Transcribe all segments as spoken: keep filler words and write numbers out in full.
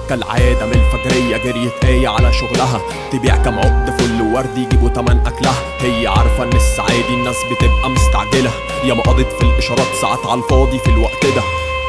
كالعادة من الفجرية جريت آية على شغلها، تبيع كام عقد فل وورد يجيبوا تمن أكلها. هي عارفة إن الساعة دي الناس بتبقى مستعجلة، يا ما قضت في الإشارات ساعات على الفاضي في الوقت ده.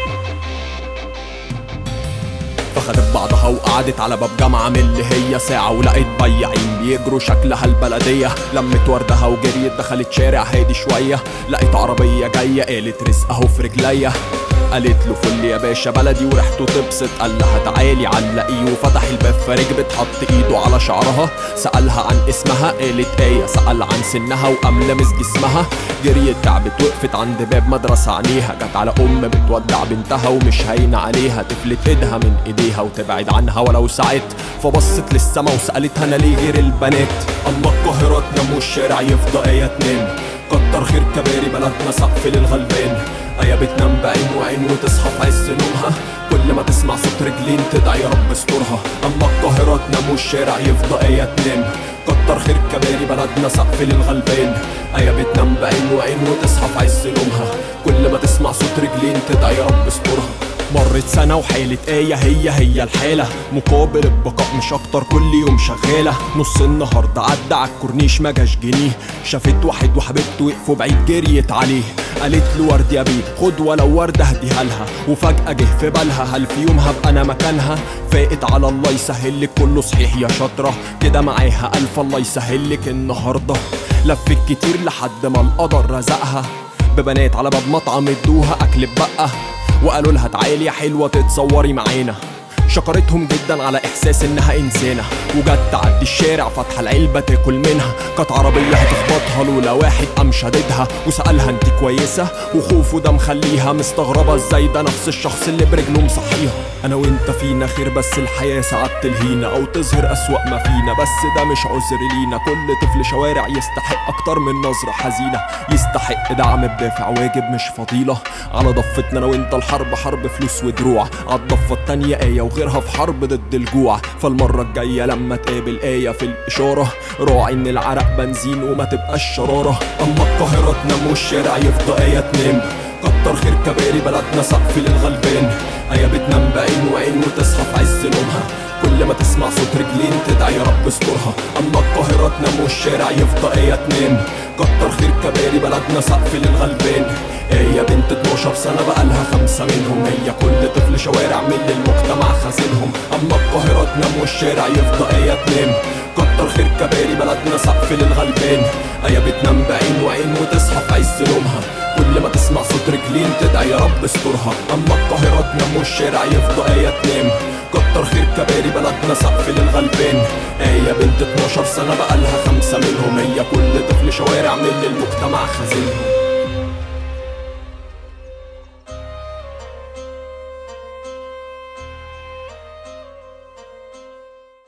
فخدت بعضها وقعدت على باب جامعة من اللي هي ساعة، ولقيت بياعين بيجروا شكلها البلدية. لمت وردها وجريت دخلت شارع هادي شوية، لقيت عربية جاية قالت رزق اهو في رجليا. قالت له فل يا باشا بلدي وريحته تبسط، قال لها تعالي علقيه وفتح الباب فركبت حط ايده على شعرها. سألها عن اسمها قالت آية، سأل عن سنها وقام لمس جسمها. جريت تعبت وقفت عند باب مدرسة عينيها، جت على ام بتودع بنتها ومش هاينة عليها، تفلت ايدها من ايديها وتبعد عنها ولو ساعت. فبصت للسما وسألتها انا ليه غير البنات؟ اما القاهرة تنام والشارع يفضى آية تنام، كتر خير كباري بلدنا سقف للغلبان. آية بتنام بعين وعين وتصحى في عز نومها، كل ما تسمع صوت رجلين تدعي يا رب استرها. اما القاهرة تنام والشارع يفضى آية تنام، كتر خير كباري بلدنا سقف للغلبان. آية بتنام بعين وعين وتصحى في عز نومها، كل ما تسمع صوت رجلين تدعي يا رب استرها. مرت سنة وحالة آية هي هي الحالة، مقابل البقاء مش أكتر كل يوم شغالة. نص النهار ده عدى عالكورنيش مجاش جنيه، شافت واحد وحبيبته وقفوا بعيد جريت عليه. قالت له ورد يا بيه خد ولو وردة هديها لها، وفجأة جه في بالها هل في يوم هبقى أنا مكانها؟ فاقت على الله يسهلك كله صحيح يا شاطرة، كده معاها ألف الله يسهلك النهاردة. لفت كتير لحد ما القدر رزقها ببنات على باب مطعم ادوها أكل بقى، وقالوا لها تعالي يا حلوة تتصوري معانا. شكرتهم جدا على احساس انها انسانة، وجت تعدي الشارع فاتحة العلبة تاكل منها. كانت عربية هتخبطها لولا واحد قام شددها وسألها انت كويسة، وخوفه ده مخليها مستغربة ازاي ده نفس الشخص اللي برجله مصحيها. انا وانت فينا خير بس الحياة ساعات تلهينا او تظهر اسوأ ما فينا، بس ده مش عذر لينا. كل طفل شوارع يستحق اكتر من نظرة حزينة، يستحق دعم بدافع واجب مش فضيلة. على ضفتنا انا وانت الحرب حرب فلوس ودروع، عالضفة التانية آية وغيرها في حرب ضد الجوع. فالمرة الجاية لما تقابل آية في الإشارة راعي إن العرق بنزين وما تبقاش شرارة. أما القاهرة تنام والشارع يفضى آية تنام، كتر خير كباري بلدنا سقف للغلبان. آية بتنام بعين وعين وتصحى في عز نومها، كل ما تسمع صوت رجلين تدعي يا رب استرها. أما القاهرة تنام والشارع يفضى آية تنام، كتر خير كباري بلدنا سقف للغلبان. آية بنت اتناشر سنة بقالها خمسة منهم، هي كل طفل شوارع من المجتمع خازنهم. أما القاهرة تنام والشارع يفضى آية تنام، كتر خير كباري بلدنا سقف للغلبان. آية بتنام بعين وعين وتصحى في عز نومها، كل ما تسمع صوت رجلين تدعي يا رب استرها. أما القاهرة تنام والشارع يفضى آية تنام، كتر خير كباري بلدنا سقف للغلبان. آية بنت اتناشر سنة بقالها خمسة منهم، هي كل طفل شوارع من المجتمع خازنهم.